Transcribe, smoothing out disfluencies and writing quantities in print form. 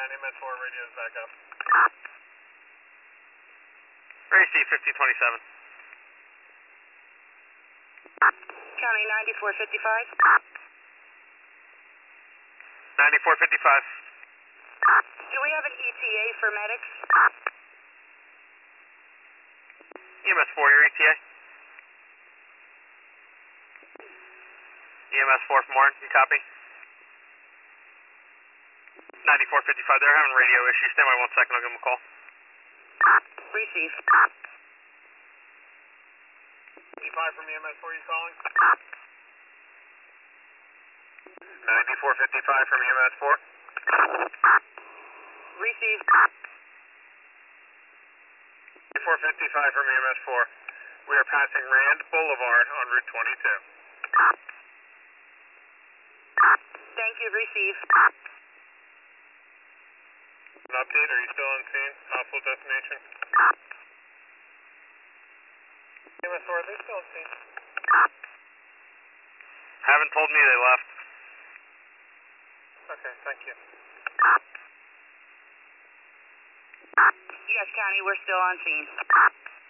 County, MS4 radio is back up. Receive 1527. County 9455. 9455. Do we have an ETA for medics? EMS4, your ETA? EMS4 from Warren, can copy? 9455, they're having radio issues. Stand by 1 second, I'll give them a call. Receive. E5 from EMS4, you calling? 9455 from EMS4. Receive. 9455 from EMS4. We are passing Rand Boulevard on Route 22. Thank you, receive. An update, are you still on scene? Possible destination? EMS4, are they still on scene? Haven't told me they left. Okay, thank you. Yes, County, we're still on scene.